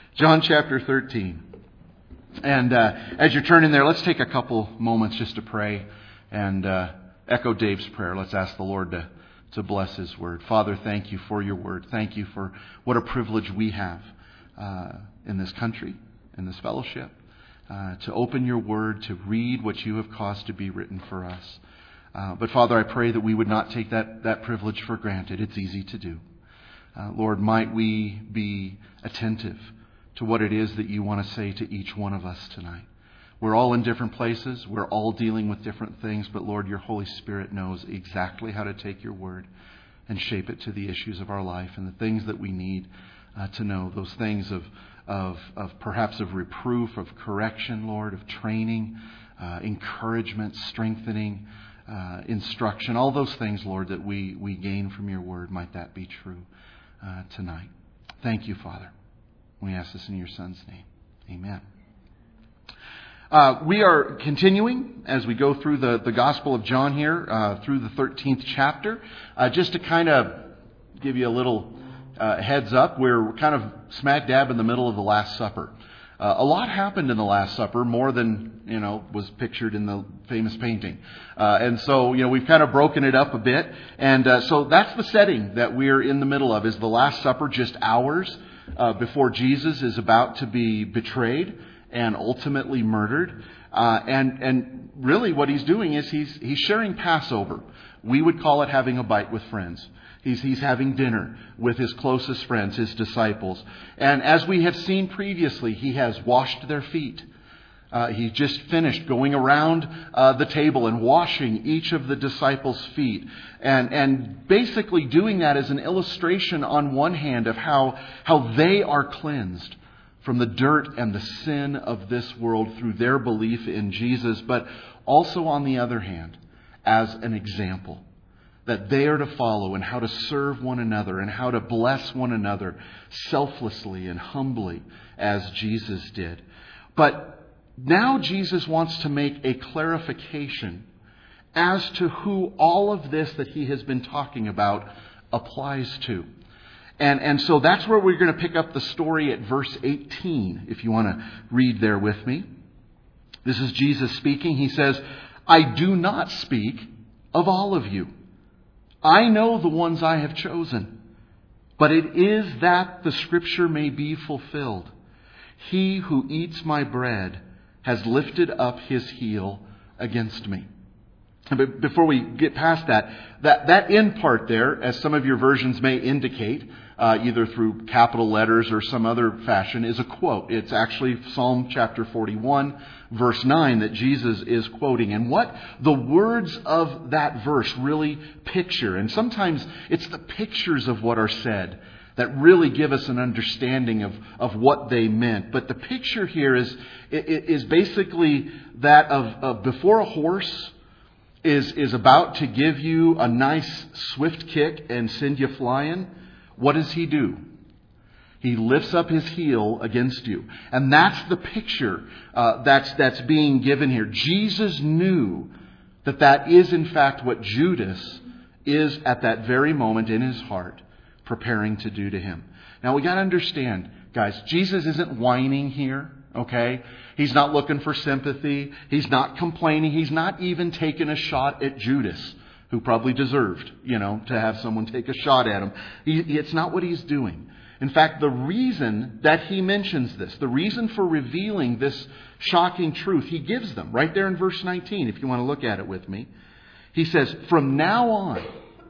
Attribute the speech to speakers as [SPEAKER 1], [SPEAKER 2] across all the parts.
[SPEAKER 1] John chapter 13. And as you're turning there, let's take a couple moments just to pray and echo Dave's prayer. Let's ask the Lord to bless His Word. Father, thank you for your Word. Thank you for what a privilege we have in this country, in this fellowship, to open your Word, to read what you have caused to be written for us. But Father, I pray that we would not take that privilege for granted. It's easy to do. Lord, might we be attentive to what it is that you want to say to each one of us tonight. We're all in different places. We're all dealing with different things. But Lord, your Holy Spirit knows exactly how to take your word and shape it to the issues of our life and the things that we need to know. Those things of perhaps of reproof, of correction, Lord, of training, encouragement, strengthening, instruction. All those things, Lord, that we gain from your word. Might that be true tonight. Thank you, Father. We ask this in your Son's name. Amen. We are continuing as we go through the Gospel of John here, through the 13th chapter. Just to kind of give you a little heads up, we're kind of smack dab in the middle of the Last Supper. A lot happened in the Last Supper, more than, was pictured in the famous painting. And so, we've kind of broken it up a bit. And so that's the setting that we're in the middle of, is the Last Supper, just hours before Jesus is about to be betrayed and ultimately murdered. And really what he's doing is he's sharing Passover. We would call it having a bite with friends. He's having dinner with his closest friends, his disciples. And as we have seen previously, he has washed their feet. He just finished going around the table and washing each of the disciples' feet. And basically doing that as an illustration on one hand of how they are cleansed from the dirt and the sin of this world through their belief in Jesus. But also on the other hand, as an example that they are to follow and how to serve one another and how to bless one another selflessly and humbly as Jesus did. But now Jesus wants to make a clarification as to who all of this that he has been talking about applies to. And so that's where we're going to pick up the story at verse 18, if you want to read there with me. This is Jesus speaking. He says, "I do not speak of all of you. I know the ones I have chosen, but it is that the scripture may be fulfilled. He who eats my bread has lifted up his heel against me." But before we get past that end part there, as some of your versions may indicate, either through capital letters or some other fashion, is a quote. It's actually Psalm chapter 41, verse 9 that Jesus is quoting. And what the words of that verse really picture, and sometimes it's the pictures of what are said that really give us an understanding of what they meant. But the picture here is basically that of before a horse is about to give you a nice swift kick and send you flying, what does he do? He lifts up his heel against you. And that's the picture that's being given here. Jesus knew that is in fact what Judas is at that very moment in his heart preparing to do to him. Now we got to understand, guys, Jesus isn't whining here. Okay? He's not looking for sympathy. He's not complaining. He's not even taking a shot at Judas, who probably deserved, to have someone take a shot at him. It's not what he's doing. In fact, the reason that he mentions this, the reason for revealing this shocking truth, he gives them right there in verse 19, if you want to look at it with me. He says, "From now on,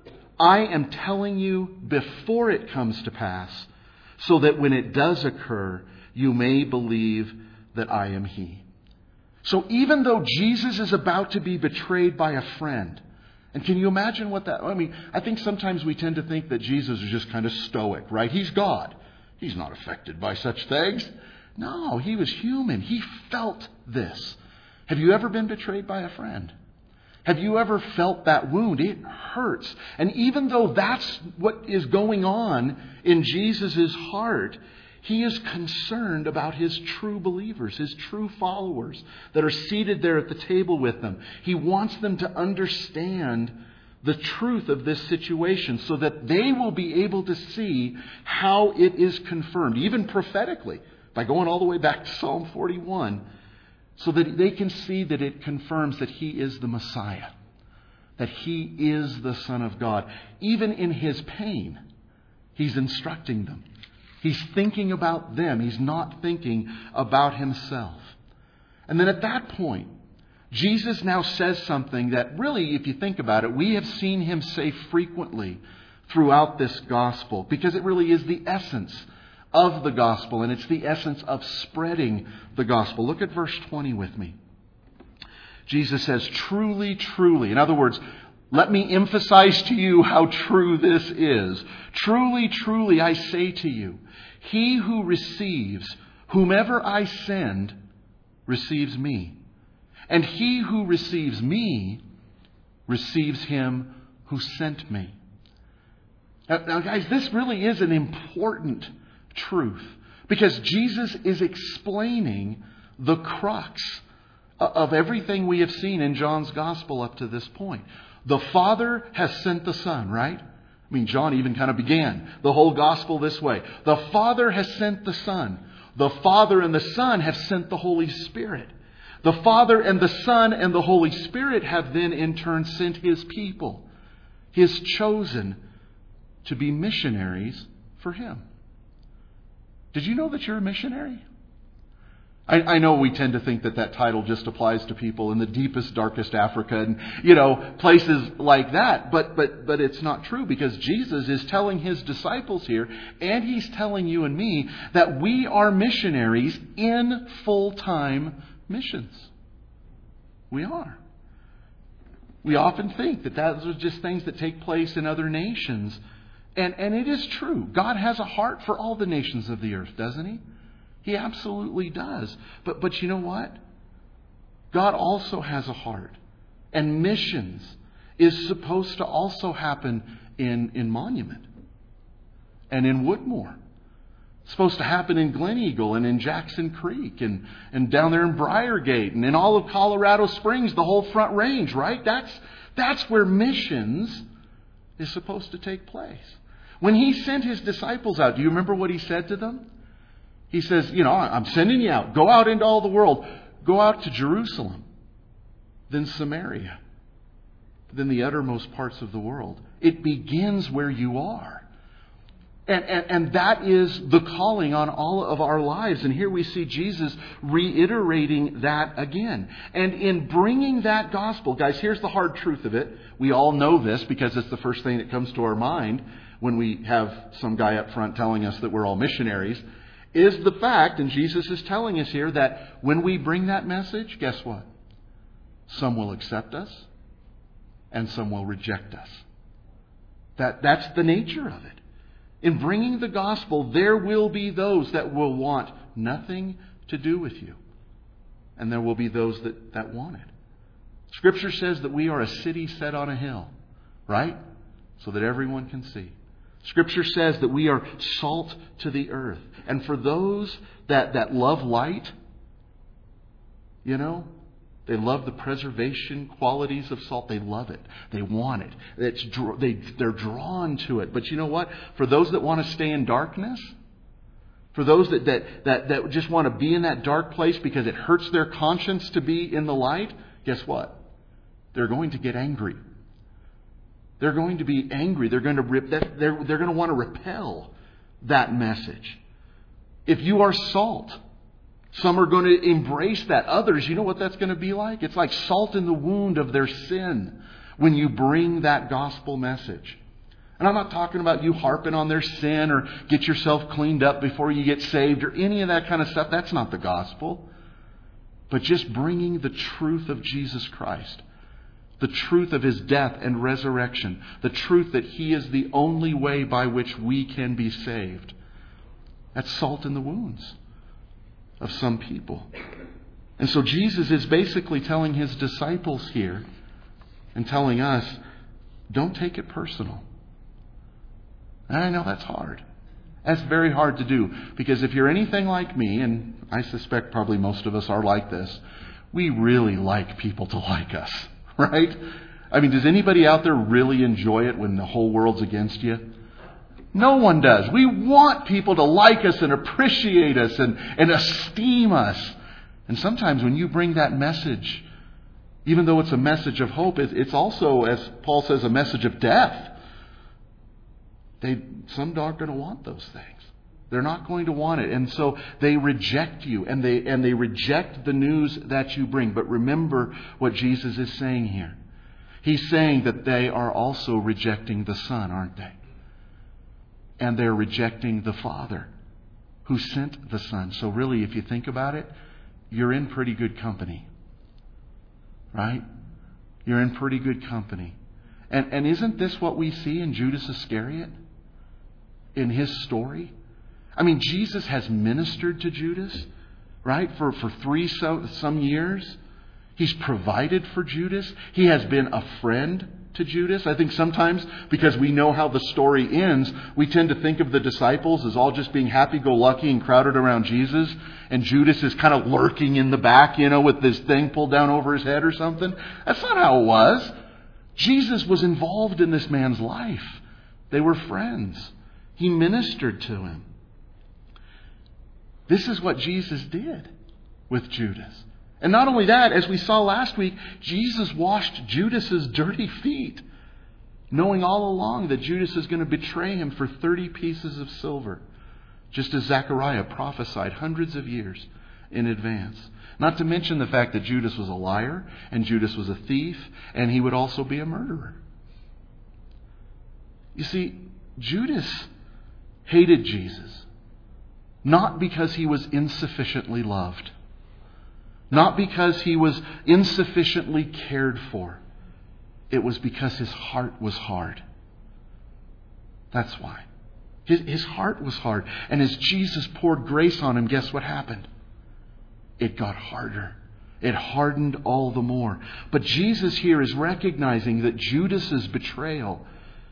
[SPEAKER 1] I am telling you before it comes to pass, so that when it does occur, you may believe that I am He." So even though Jesus is about to be betrayed by a friend, and can you imagine what that... I think sometimes we tend to think that Jesus is just kind of stoic, right? He's God. He's not affected by such things. No, he was human. He felt this. Have you ever been betrayed by a friend? Have you ever felt that wound? It hurts. And even though that's what is going on in Jesus' heart, he is concerned about his true believers, his true followers that are seated there at the table with them. He wants them to understand the truth of this situation so that they will be able to see how it is confirmed, even prophetically, by going all the way back to Psalm 41, so that they can see that it confirms that He is the Messiah, that He is the Son of God. Even in His pain, He's instructing them. He's thinking about them. He's not thinking about Himself. And then at that point, Jesus now says something that really, if you think about it, we have seen Him say frequently throughout this gospel, because it really is the essence of the gospel, and it's the essence of spreading the gospel. Look at verse 20 with me. Jesus says, "Truly, truly." In other words, let me emphasize to you how true this is. "Truly, truly, I say to you, he who receives whomever I send receives me. And he who receives me receives Him who sent me." Now, guys, this really is an important truth, because Jesus is explaining the crux of everything we have seen in John's gospel up to this point. The Father has sent the Son, right? I mean, John even kind of began the whole gospel this way. The Father has sent the Son. The Father and the Son have sent the Holy Spirit. The Father and the Son and the Holy Spirit have then in turn sent His people, His chosen, to be missionaries for Him. Did you know that you're a missionary? I know we tend to think that that title just applies to people in the deepest, darkest Africa and, places like that. But it's not true, because Jesus is telling His disciples here, and He's telling you and me, that we are missionaries in full-time missions. We are. We often think that those are just things that take place in other nations. And it is true. God has a heart for all the nations of the earth, doesn't He? He absolutely does. But you know what? God also has a heart. And missions is supposed to also happen in Monument and in Woodmore. It's supposed to happen in Glen Eagle and in Jackson Creek and down there in Briargate and in all of Colorado Springs, the whole Front Range, right? That's where missions is supposed to take place. When He sent His disciples out, do you remember what He said to them? He says, I'm sending you out. Go out into all the world. Go out to Jerusalem, then Samaria, then the uttermost parts of the world. It begins where you are. And that is the calling on all of our lives. And here we see Jesus reiterating that again. And in bringing that gospel, guys, here's the hard truth of it. We all know this because it's the first thing that comes to our mind when we have some guy up front telling us that we're all missionaries, is the fact, and Jesus is telling us here, that when we bring that message, guess what? Some will accept us and some will reject us. That's the nature of it. In bringing the gospel, there will be those that will want nothing to do with you. And there will be those that want it. Scripture says that we are a city set on a hill, right? So that everyone can see. Scripture says that we are salt to the earth. And for those that love light, they love the preservation qualities of salt. They love it. They want it. They're drawn to it. But you know what? For those that want to stay in darkness, for those that just want to be in that dark place because it hurts their conscience to be in the light, guess what? They're going to get angry. They're going to be angry. They're going to want to repel that message. If you are salt, some are going to embrace that. Others, you know what that's going to be like? It's like salt in the wound of their sin when you bring that gospel message. And I'm not talking about you harping on their sin or get yourself cleaned up before you get saved or any of that kind of stuff. That's not the gospel. But just bringing the truth of Jesus Christ. The truth of His death and resurrection. The truth that He is the only way by which we can be saved. That's salt in the wounds of some people. And so Jesus is basically telling His disciples here and telling us, don't take it personal. And I know that's hard. That's very hard to do. Because if you're anything like me, and I suspect probably most of us are like this, we really like people to like us. Right? I mean, does anybody out there really enjoy it when the whole world's against you? No one does. We want people to like us and appreciate us and esteem us. And sometimes when you bring that message, even though it's a message of hope, it's also, as Paul says, a message of death. Some aren't going to want those things. They're not going to want it. And so they reject you and they reject the news that you bring. But remember what Jesus is saying here. He's saying that they are also rejecting the Son, aren't they? And they're rejecting the Father who sent the Son. So really, if you think about it, you're in pretty good company. Right? You're in pretty good company. And isn't this what we see in Judas Iscariot? In his story? I mean, Jesus has ministered to Judas, right? For some years. He's provided for Judas. He has been a friend to Judas. I think sometimes, because we know how the story ends, we tend to think of the disciples as all just being happy-go-lucky and crowded around Jesus. And Judas is kind of lurking in the back, with this thing pulled down over his head or something. That's not how it was. Jesus was involved in this man's life. They were friends. He ministered to him. This is what Jesus did with Judas. And not only that, as we saw last week, Jesus washed Judas's dirty feet, knowing all along that Judas is going to betray him for 30 pieces of silver, just as Zechariah prophesied hundreds of years in advance. Not to mention the fact that Judas was a liar, and Judas was a thief, and he would also be a murderer. You see, Judas hated Jesus, not because he was insufficiently loved. Not because he was insufficiently cared for. It was because his heart was hard. That's why. His heart was hard. And as Jesus poured grace on him, guess what happened? It got harder. It hardened all the more. But Jesus here is recognizing that Judas's betrayal,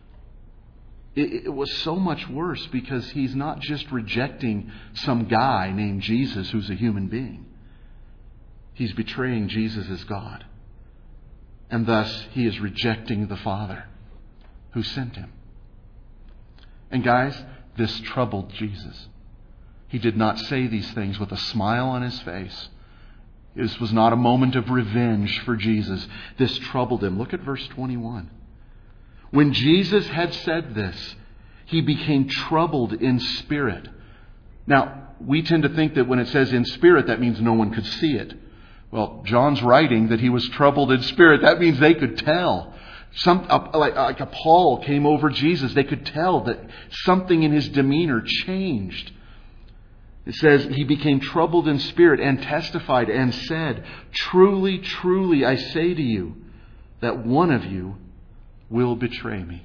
[SPEAKER 1] it was so much worse because he's not just rejecting some guy named Jesus who's a human being. He's betraying Jesus as God. And thus, he is rejecting the Father who sent him. And guys, this troubled Jesus. He did not say these things with a smile on his face. This was not a moment of revenge for Jesus. This troubled him. Look at verse 21. When Jesus had said this, he became troubled in spirit. Now, we tend to think that when it says in spirit, that means no one could see it. Well, John's writing that he was troubled in spirit. That means they could tell. Like a pall came over Jesus. They could tell that something in his demeanor changed. It says, he became troubled in spirit and testified and said, "Truly, truly, I say to you, that one of you will betray me."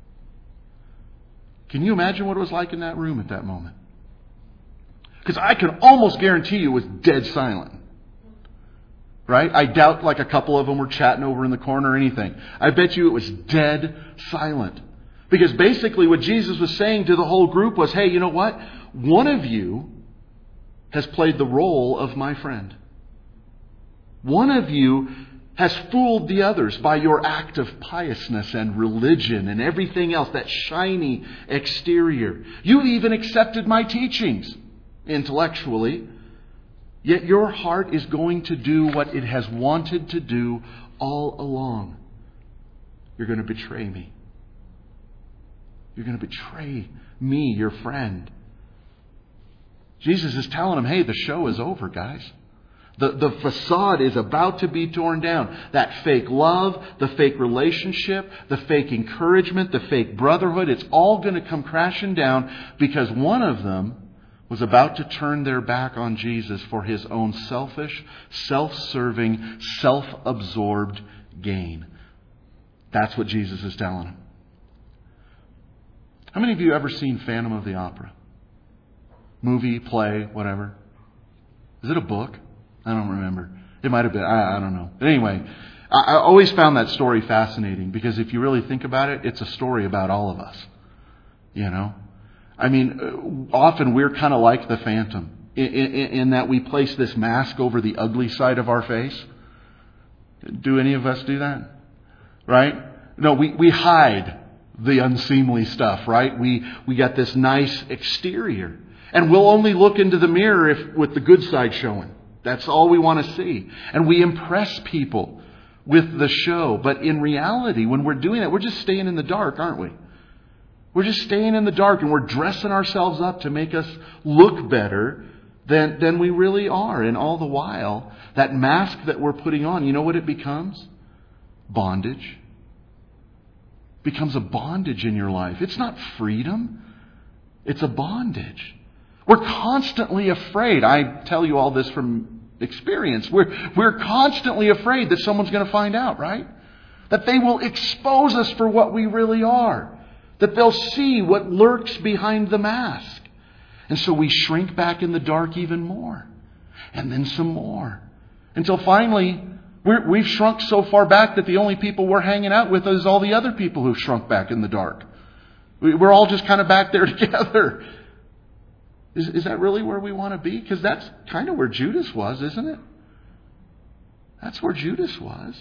[SPEAKER 1] Can you imagine what it was like in that room at that moment? Because I can almost guarantee you it was dead silent. Right? I doubt like a couple of them were chatting over in the corner or anything. I bet you it was dead silent. Because basically what Jesus was saying to the whole group was, hey, you know what? One of you has played the role of my friend. One of you has fooled the others by your act of piousness and religion and everything else, that shiny exterior. You've even accepted my teachings intellectually. Yet your heart is going to do what it has wanted to do all along. You're going to betray me. You're going to betray me, your friend. Jesus is telling them, hey, the show is over, guys. The facade is about to be torn down. That fake love, the fake relationship, the fake encouragement, the fake brotherhood, it's all going to come crashing down because one of them was about to turn their back on Jesus for his own selfish, self-serving, self-absorbed gain. That's what Jesus is telling them. How many of you ever seen Phantom of the Opera? Movie, play, whatever. Is it a book? I don't remember. It might have been. I don't know. But anyway, I always found that story fascinating because if you really think about it, it's a story about all of us. You know? I mean, often we're kind of like the Phantom in that we place this mask over the ugly side of our face. Do any of us do that? right? No, we hide the unseemly stuff, right? We got this nice exterior. And we'll only look into the mirror with the good side showing. That's all we want to see. And we impress people with the show. But in reality, when we're doing that, we're just staying in the dark, aren't we? We're just staying in the dark, and we're dressing ourselves up to make us look better than we really are. And all the while, that mask that we're putting on, you know what it becomes? Bondage. It becomes a bondage in your life. It's not freedom. It's a bondage. We're constantly afraid. I tell you all this from experience. We're constantly afraid that someone's going to find out, right? That they will expose us for what we really are. That they'll see what lurks behind the mask. And so we shrink back in the dark even more. And then some more. Until finally, we've shrunk so far back that the only people we're hanging out with is all the other people who've shrunk back in the dark. We're all just kind of back there together. Is that really where we want to be? Because that's kind of where Judas was, isn't it? That's where Judas was.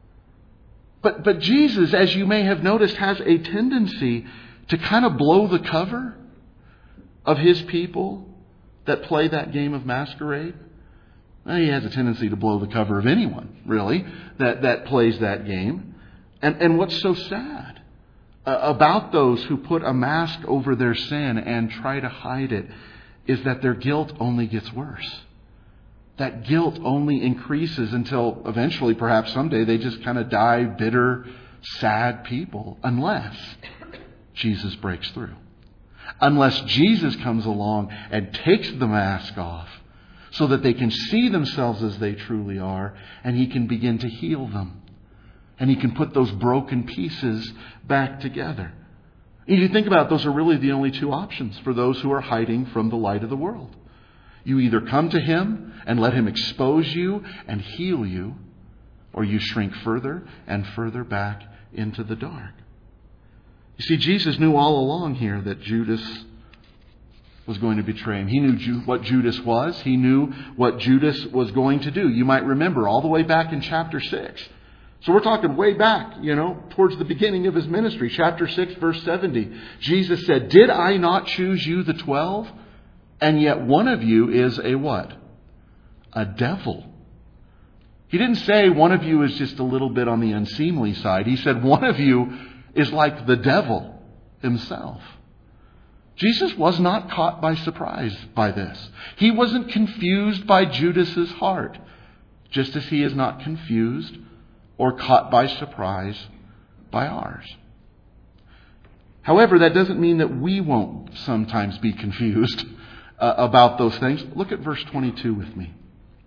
[SPEAKER 1] But Jesus, as you may have noticed, has a tendency to kind of blow the cover of His people that play that game of masquerade. Well, He has a tendency to blow the cover of anyone, really, that plays that game. And what's so sad about those who put a mask over their sin and try to hide it is that their guilt only gets worse. That guilt only increases until eventually, perhaps someday, they just kind of die bitter, sad people. Unless Jesus breaks through. Unless Jesus comes along and takes the mask off so that they can see themselves as they truly are, and He can begin to heal them. And He can put those broken pieces back together. If you think about it, those are really the only two options for those who are hiding from the light of the world. You either come to Him and let Him expose you and heal you, or you shrink further and further back into the dark. You see, Jesus knew all along here that Judas was going to betray Him. He knew what Judas was. He knew what Judas was going to do. You might remember all the way back in chapter 6. So we're talking way back, towards the beginning of His ministry. Chapter 6, verse 70. Jesus said, "Did I not choose you, the 12? And yet one of you is a what? A devil." He didn't say one of you is just a little bit on the unseemly side. He said one of you is like the devil himself. Jesus was not caught by surprise by this. He wasn't confused by Judas's heart, just as He is not confused or caught by surprise by ours. However, that doesn't mean that we won't sometimes be confused about those things. Look at verse 22 with me.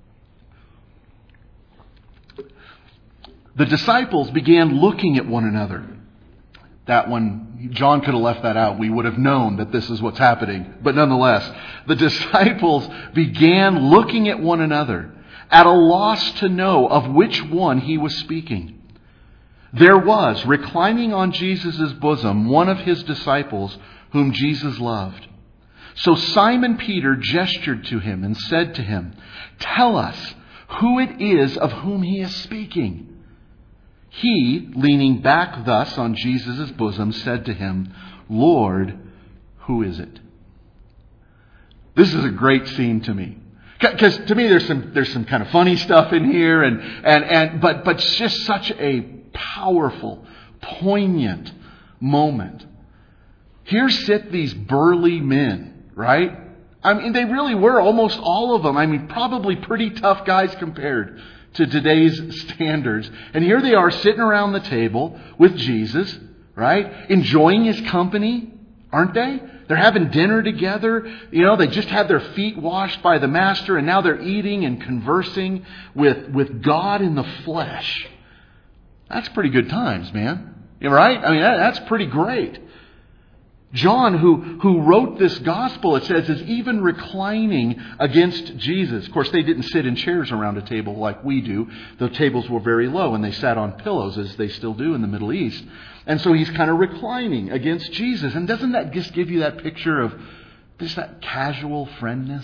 [SPEAKER 1] The disciples began looking at one another. That one, John could have left that out. We would have known that this is what's happening. But nonetheless, the disciples began looking at one another, at a loss to know of which one He was speaking. There was, reclining on Jesus' bosom, one of His disciples whom Jesus loved. So Simon Peter gestured to Him and said to Him, "Tell us who it is of whom He is speaking." He, leaning back thus on Jesus' bosom, said to Him, "Lord, who is it?" This is a great scene to me. Because to me there's some kind of funny stuff in here, but it's just such a powerful, poignant moment. Here sit these burly men, right? I mean, they really were, almost all of them. I mean, probably pretty tough guys compared to today's standards. And here they are sitting around the table with Jesus, right? Enjoying His company, aren't they? They're having dinner together. They just had their feet washed by the Master, and now they're eating and conversing with God in the flesh. That's pretty good times, man. Right? I mean, that's pretty great. John, who wrote this gospel, it says, is even reclining against Jesus. Of course, they didn't sit in chairs around a table like we do. The tables were very low, and they sat on pillows, as they still do in the Middle East. And so He's kind of reclining against Jesus. And doesn't that just give you that picture of just that casual friendness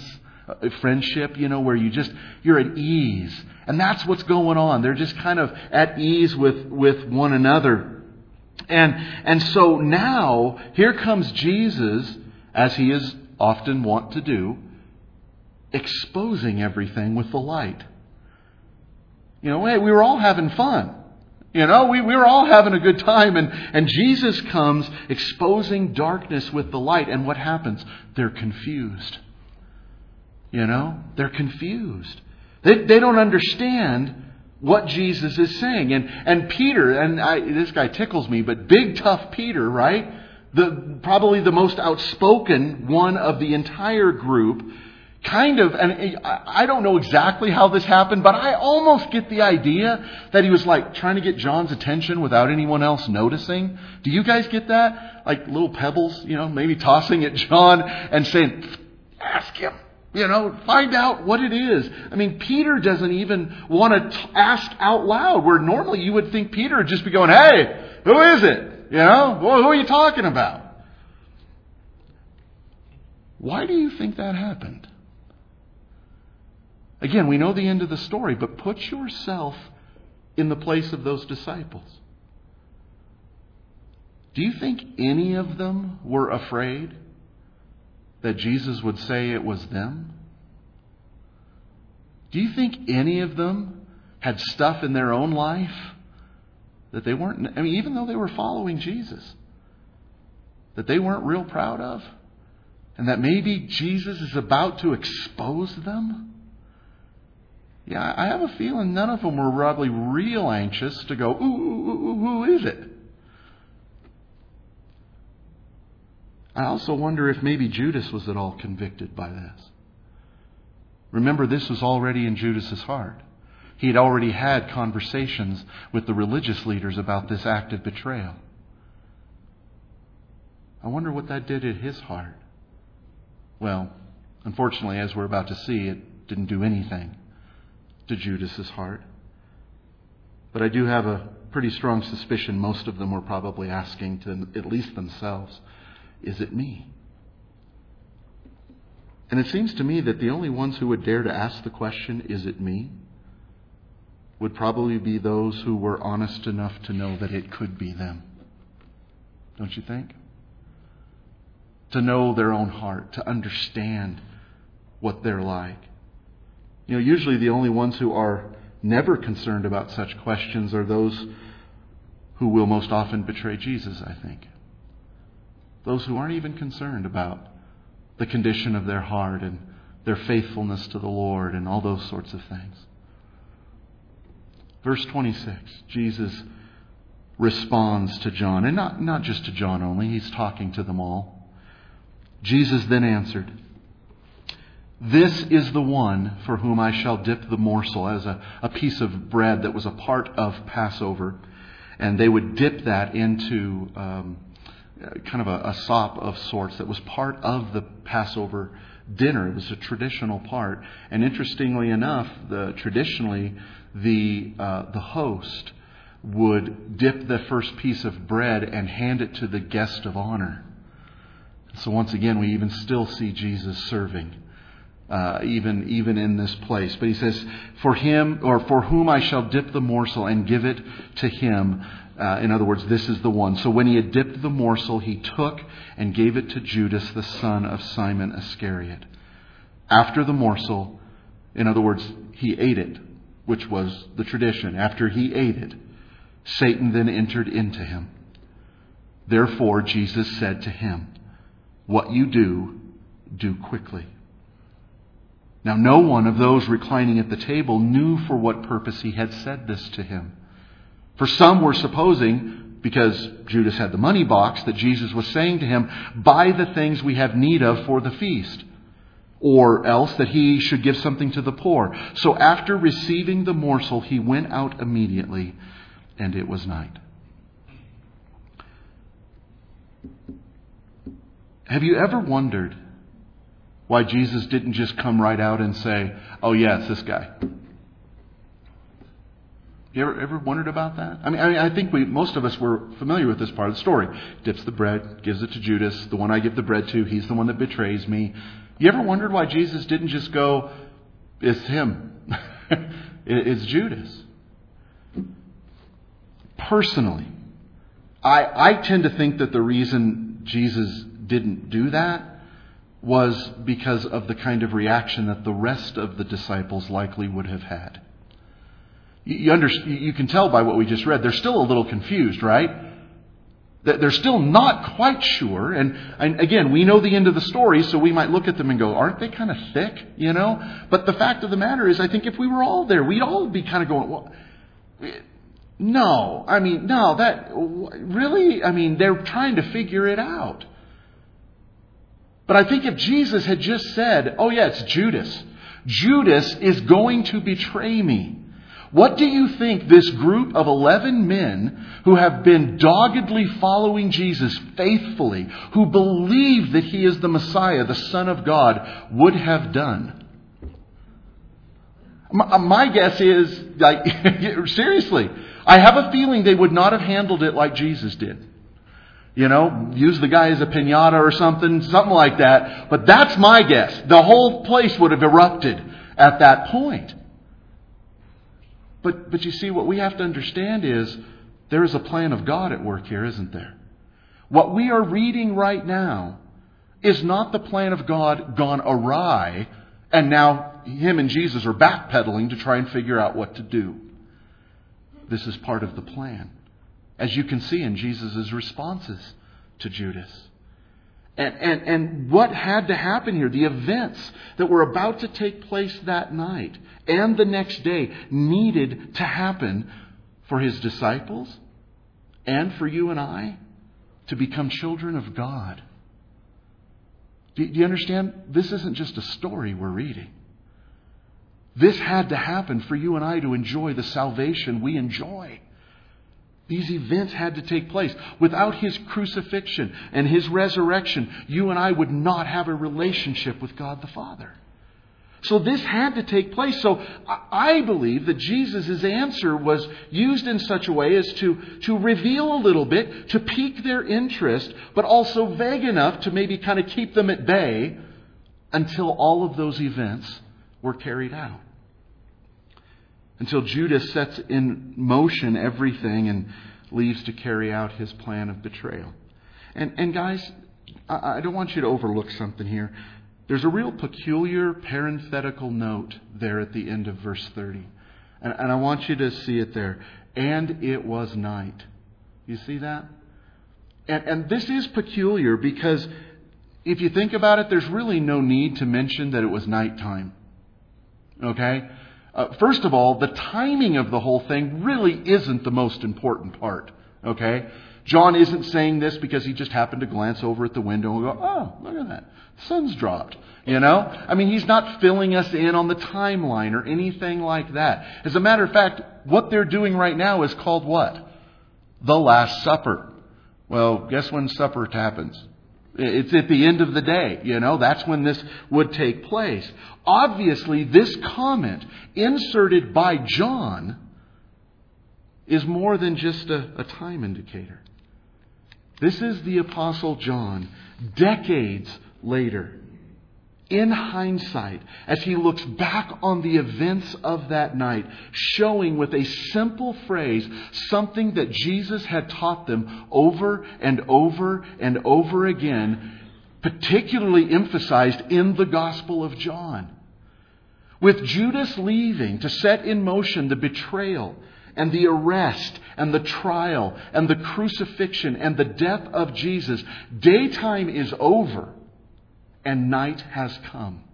[SPEAKER 1] friendship, where you're at ease. And that's what's going on. They're just kind of at ease with one another. And so now, here comes Jesus, as he is often wont to do, exposing everything with the light. Hey, we were all having fun. We were all having a good time. And Jesus comes exposing darkness with the light. And what happens? They're confused. They're confused. They don't understand what Jesus is saying. And Peter, this guy tickles me, but big tough Peter, right? Probably the most outspoken one of the entire group, kind of, and I don't know exactly how this happened, but I almost get the idea that he was like trying to get John's attention without anyone else noticing. Do you guys get that? Like little pebbles, maybe tossing at John and saying, ask him. Find out what it is. I mean, Peter doesn't even want to ask out loud, where normally you would think Peter would just be going, hey, who is it? Who are you talking about? Why do you think that happened? Again, we know the end of the story, but put yourself in the place of those disciples. Do you think any of them were afraid that Jesus would say it was them? Do you think any of them had stuff in their own life that they weren't, even though they were following Jesus, that they weren't real proud of? And that maybe Jesus is about to expose them? Yeah, I have a feeling none of them were probably real anxious to go, ooh, who is it? I also wonder if maybe Judas was at all convicted by this. Remember, this was already in Judas's heart. He had already had conversations with the religious leaders about this act of betrayal. I wonder what that did at his heart. Well, unfortunately, as we're about to see, it didn't do anything to Judas's heart. But I do have a pretty strong suspicion most of them were probably asking to at least themselves, is it me? And it seems to me that the only ones who would dare to ask the question, is it me, would probably be those who were honest enough to know that it could be them. Don't you think? To know their own heart, to understand what they're like. Usually the only ones who are never concerned about such questions are those who will most often betray Jesus, I think. Those who aren't even concerned about the condition of their heart and their faithfulness to the Lord and all those sorts of things. Verse 26, Jesus responds to John, and not just to John only, he's talking to them all. Jesus then answered, "This is the one for whom I shall dip the morsel," as a piece of bread that was a part of Passover. And they would dip that into kind of a sop of sorts that was part of the Passover dinner. It was a traditional part. And interestingly enough, traditionally the host would dip the first piece of bread and hand it to the guest of honor. So once again, we even still see Jesus serving, even in this place. But he says, "For him, or for whom I shall dip the morsel and give it to him." In other words, this is the one. So when he had dipped the morsel, he took and gave it to Judas, the son of Simon Iscariot. After the morsel, in other words, he ate it, which was the tradition. After he ate it, Satan then entered into him. Therefore, Jesus said to him, "What you do, do quickly." Now, no one of those reclining at the table knew for what purpose he had said this to him. For some were supposing, because Judas had the money box, that Jesus was saying to him, "Buy the things we have need of for the feast," or else that he should give something to the poor. So after receiving the morsel, he went out immediately, and it was night. Have you ever wondered why Jesus didn't just come right out and say, "Oh yeah, it's this guy"? You ever wondered about that? I mean, I think most of us were familiar with this part of the story. Dips the bread, gives it to Judas. The one I give the bread to, he's the one that betrays me. You ever wondered why Jesus didn't just go, it's him. It's Judas. Personally, I tend to think that the reason Jesus didn't do that was because of the kind of reaction that the rest of the disciples likely would have had. You can tell by what we just read. They're still a little confused, right? They're still not quite sure. And again, we know the end of the story, so we might look at them and go, aren't they kind of thick, But the fact of the matter is, I think if we were all there, we'd all be kind of going, well, no, that, really? They're trying to figure it out. But I think if Jesus had just said, oh yeah, it's Judas. Judas is going to betray me. What do you think this group of 11 men who have been doggedly following Jesus faithfully, who believe that He is the Messiah, the Son of God, would have done? My guess is, seriously, I have a feeling they would not have handled it like Jesus did. Use the guy as a piñata or something like that. But that's my guess. The whole place would have erupted at that point. But you see, what we have to understand is there is a plan of God at work here, isn't there? What we are reading right now is not the plan of God gone awry, and now Him and Jesus are backpedaling to try and figure out what to do. This is part of the plan, as you can see in Jesus' responses to Judas. And what had to happen here, the events that were about to take place that night and the next day, needed to happen for His disciples and for you and I to become children of God. Do you understand? This isn't just a story we're reading. This had to happen for you and I to enjoy the salvation we enjoy. These events had to take place. Without His crucifixion and His resurrection, you and I would not have a relationship with God the Father. So this had to take place. So I believe that Jesus' answer was used in such a way as to reveal a little bit, to pique their interest, but also vague enough to maybe kind of keep them at bay until all of those events were carried out. Until Judas sets in motion everything and leaves to carry out his plan of betrayal. And guys, I don't want you to overlook something here. There's a real peculiar parenthetical note there at the end of verse 30. And I want you to see it there. And it was night. You see that? And this is peculiar because if you think about it, there's really no need to mention that it was nighttime. Okay? First of all, the timing of the whole thing really isn't the most important part. Okay? John isn't saying this because he just happened to glance over at the window and go, oh, look at that. The sun's dropped. He's not filling us in on the timeline or anything like that. As a matter of fact, what they're doing right now is called what? The Last Supper. Well, guess when supper happens? It's at the end of the day. That's when this would take place. Obviously, this comment inserted by John is more than just a time indicator. This is the Apostle John, decades later, in hindsight, as he looks back on the events of that night, showing with a simple phrase something that Jesus had taught them over and over and over again, particularly emphasized in the Gospel of John. With Judas leaving to set in motion the betrayal and the arrest and the trial and the crucifixion and the death of Jesus, daytime is over and night has come.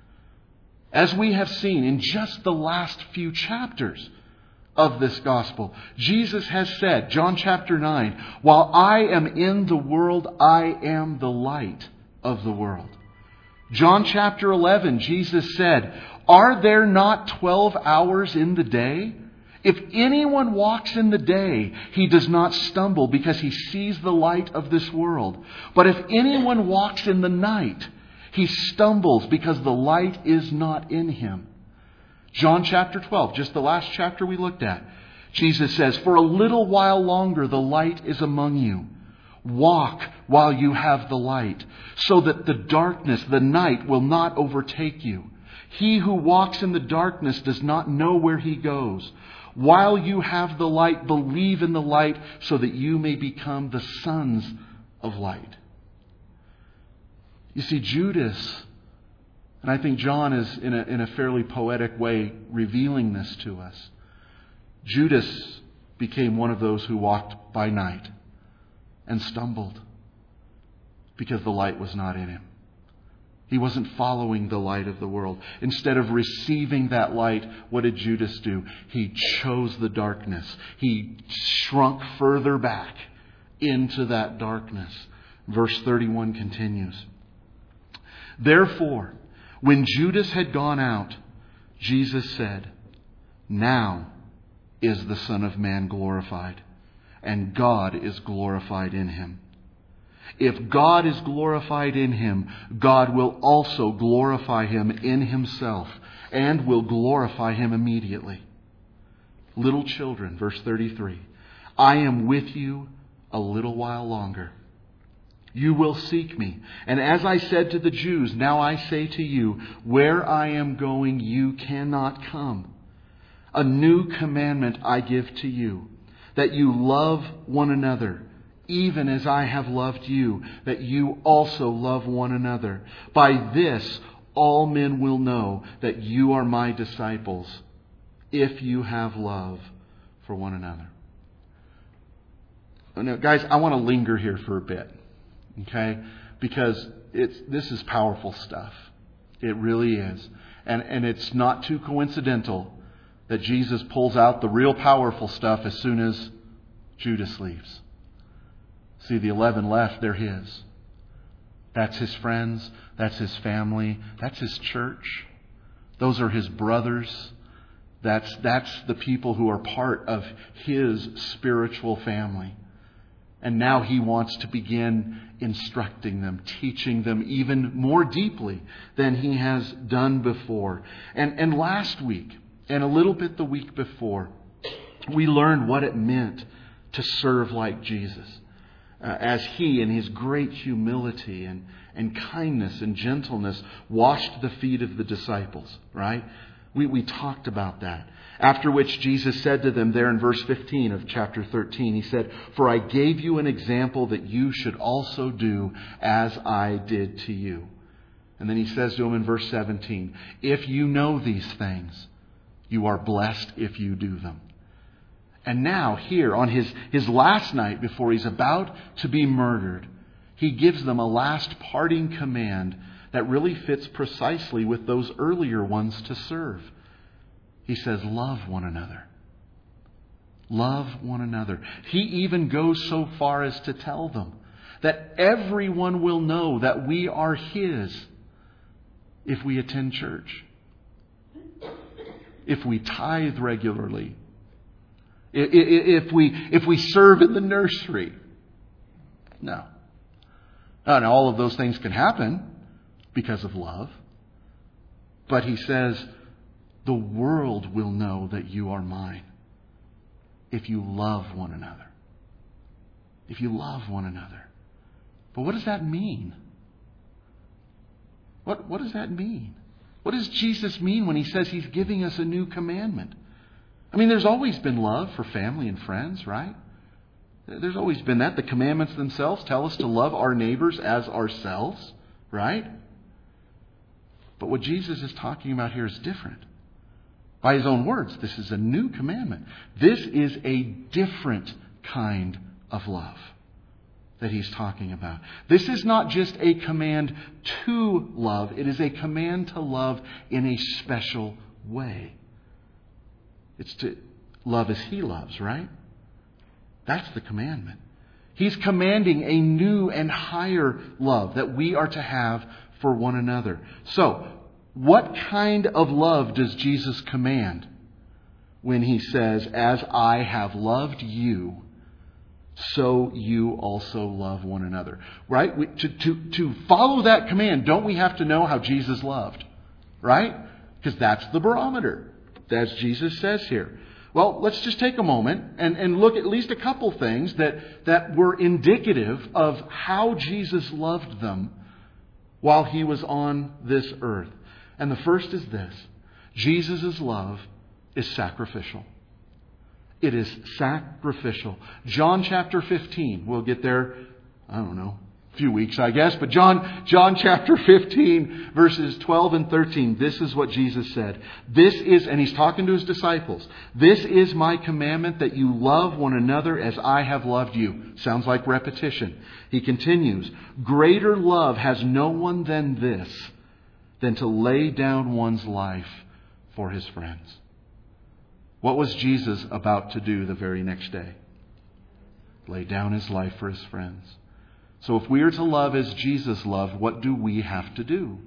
[SPEAKER 1] As we have seen in just the last few chapters of this gospel, Jesus has said, John chapter 9, while I am in the world, I am the light of the world. John chapter 11, Jesus said, are there not 12 hours in the day? If anyone walks in the day, he does not stumble because he sees the light of this world. But if anyone walks in the night, he stumbles because the light is not in him. John chapter 12, just the last chapter we looked at. Jesus says, for a little while longer the light is among you. Walk while you have the light, so that the darkness, the night, will not overtake you. He who walks in the darkness does not know where he goes. While you have the light, believe in the light, so that you may become the sons of light. You see, Judas, and I think John is in a fairly poetic way revealing this to us. Judas became one of those who walked by night and stumbled because the light was not in him. He wasn't following the light of the world. Instead of receiving that light, what did Judas do? He chose the darkness. He shrunk further back into that darkness. Verse 31 continues. Therefore, when Judas had gone out, Jesus said, "Now is the Son of Man glorified, and God is glorified in him. If God is glorified in him, God will also glorify him in himself, and will glorify him immediately. Little children," verse 33, "I am with you a little while longer. You will seek me. And as I said to the Jews, now I say to you, where I am going, you cannot come. A new commandment I give to you, that you love one another, even as I have loved you, that you also love one another. By this, all men will know that you are my disciples, if you have love for one another." Now, guys, I want to linger here for a bit, okay? Because this is powerful stuff. It really is. And it's not too coincidental that Jesus pulls out the real powerful stuff as soon as Judas leaves. See, the 11 left, they're his. That's his friends. That's his family. That's his church. Those are his brothers. That's the people who are part of his spiritual family. And now he wants to begin instructing them, teaching them even more deeply than he has done before. And last week, and a little bit the week before, we learned what it meant to serve like Jesus. As he, in his great humility and kindness and gentleness, washed the feet of the disciples, right? We talked about that. After which Jesus said to them there in verse 15 of chapter 13, he said, "For I gave you an example that you should also do as I did to you." And then he says to them in verse 17, "If you know these things, you are blessed if you do them." And now here on his last night before he's about to be murdered, he gives them a last parting command that really fits precisely with those earlier ones to serve. He says, love one another. Love one another. He even goes so far as to tell them that everyone will know that we are his if we attend church, if we tithe regularly, if we serve in the nursery. No. Now, all of those things can happen because of love. But he says, the world will know that you are mine if you love one another. If you love one another. But what does that mean? What does that mean? What does Jesus mean when he says he's giving us a new commandment? I mean, there's always been love for family and friends, right? There's always been that. The commandments themselves tell us to love our neighbors as ourselves, right? But what Jesus is talking about here is different. By his own words, this is a new commandment. This is a different kind of love that he's talking about. This is not just a command to love. It is a command to love in a special way. It's to love as he loves, right? That's the commandment. He's commanding a new and higher love that we are to have for one another. So, what kind of love does Jesus command when he says, as I have loved you, so you also love one another? Right? To follow that command, don't we have to know how Jesus loved? Right? Because that's the barometer, as Jesus says here. Well, let's just take a moment and look at least a couple things that were indicative of how Jesus loved them while He was on this earth. And the first is this: Jesus' love is sacrificial. It is sacrificial. John chapter 15. We'll get there, I don't know, a few weeks, I guess. But John chapter 15, verses 12 and 13. This is what Jesus said. This is, and He's talking to His disciples. This is my commandment, that you love one another as I have loved you. Sounds like repetition. He continues, greater love has no one than this, than to lay down one's life for his friends. What was Jesus about to do the very next day? Lay down His life for His friends. So if we are to love as Jesus loved, what do we have to do?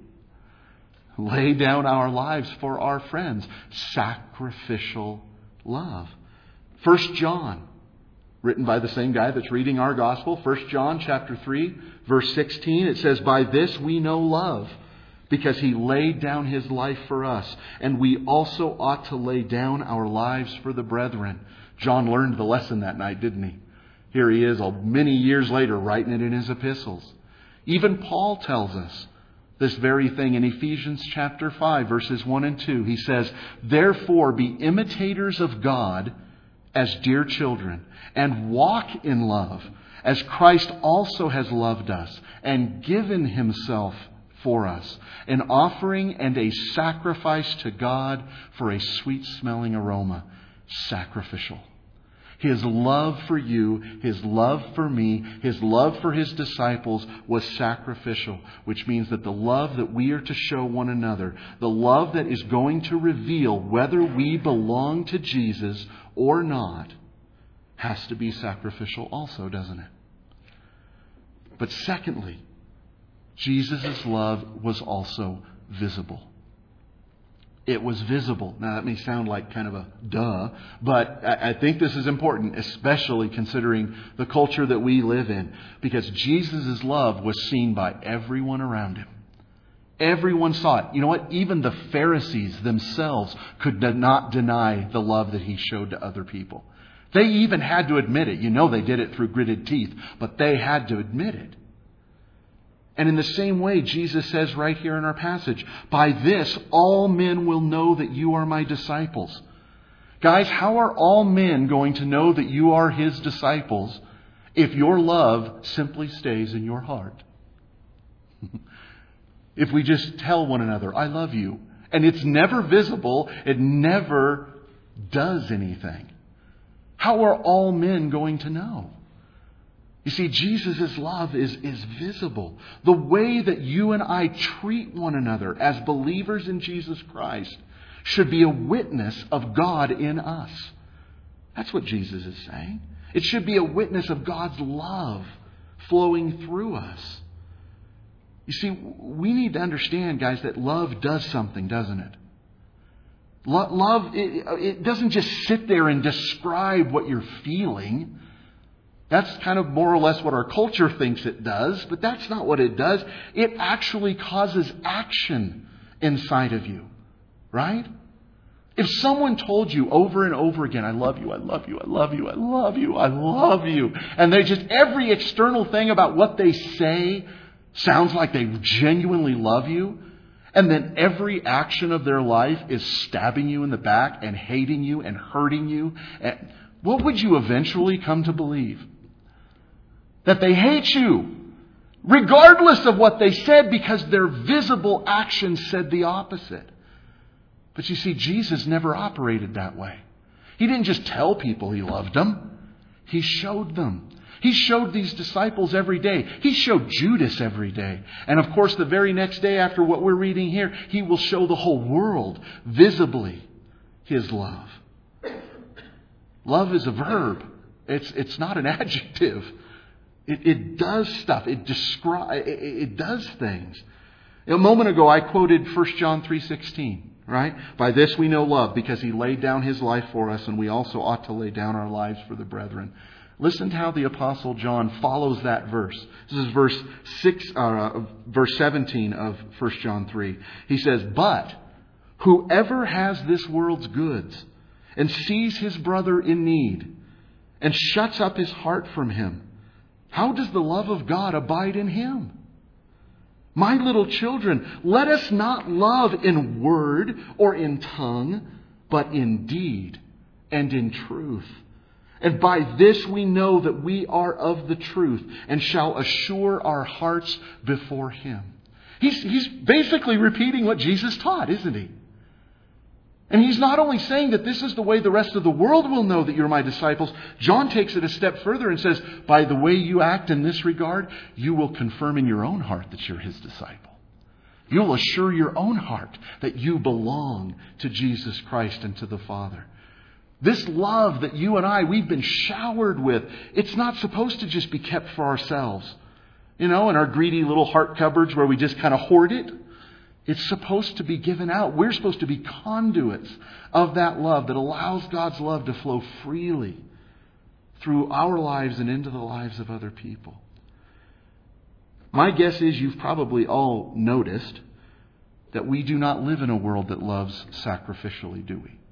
[SPEAKER 1] Lay down our lives for our friends. Sacrificial love. 1 John, written by the same guy that's reading our gospel. 1 John chapter 3, verse 16. It says, by this we know love, because He laid down His life for us. And we also ought to lay down our lives for the brethren. John learned the lesson that night, didn't he? Here he is, many years later, writing it in his epistles. Even Paul tells us this very thing in Ephesians chapter 5, verses 1 and 2. He says, therefore be imitators of God as dear children, and walk in love, as Christ also has loved us, and given Himself for us, an offering and a sacrifice to God for a sweet-smelling aroma. Sacrificial. His love for you, His love for me, His love for His disciples was sacrificial, which means that the love that we are to show one another, the love that is going to reveal whether we belong to Jesus or not, has to be sacrificial also, doesn't it? But secondly, Jesus' love was also visible. It was visible. Now, that may sound like kind of a duh, but I think this is important, especially considering the culture that we live in, because Jesus' love was seen by everyone around Him. Everyone saw it. You know what? Even the Pharisees themselves could not deny the love that He showed to other people. They even had to admit it. You know they did it through gritted teeth, but they had to admit it. And in the same way, Jesus says right here in our passage, by this all men will know that you are my disciples. Guys, how are all men going to know that you are His disciples if your love simply stays in your heart? If we just tell one another, I love you, and it's never visible, it never does anything. How are all men going to know? You see, Jesus' love is visible. The way that you and I treat one another as believers in Jesus Christ should be a witness of God in us. That's what Jesus is saying. It should be a witness of God's love flowing through us. You see, we need to understand, guys, that love does something, doesn't it? Love, it doesn't just sit there and describe what you're feeling. That's kind of more or less what our culture thinks it does, but that's not what it does. It actually causes action inside of you, right? If someone told you over and over again, I love you, I love you, I love you, I love you, I love you, and they just, every external thing about what they say sounds like they genuinely love you, and then every action of their life is stabbing you in the back and hating you and hurting you, what would you eventually come to believe? That they hate you, regardless of what they said, because their visible actions said the opposite. But you see, Jesus never operated that way. He didn't just tell people He loved them. He showed them. He showed these disciples every day. He showed Judas every day. And of course, the very next day after what we're reading here, He will show the whole world visibly His love. Love is a verb. It's not an adjective. It does stuff. It does things. A moment ago, I quoted 1 John 3:16, right? By this we know love, because He laid down His life for us, and we also ought to lay down our lives for the brethren. Listen to how the Apostle John follows that verse. This is verse 17 of 1 John 3. He says, but whoever has this world's goods and sees his brother in need and shuts up his heart from him, how does the love of God abide in him? My little children, let us not love in word or in tongue, but in deed and in truth. And by this we know that we are of the truth and shall assure our hearts before him. He's basically repeating what Jesus taught, isn't he? And he's not only saying that this is the way the rest of the world will know that you're my disciples. John takes it a step further and says, by the way you act in this regard, you will confirm in your own heart that you're his disciple. You'll assure your own heart that you belong to Jesus Christ and to the Father. This love that you and we've been showered with, it's not supposed to just be kept for ourselves. In our greedy little heart cupboards where we just kind of hoard it. It's supposed to be given out. We're supposed to be conduits of that love that allows God's love to flow freely through our lives and into the lives of other people. My guess is you've probably all noticed that we do not live in a world that loves sacrificially, do we?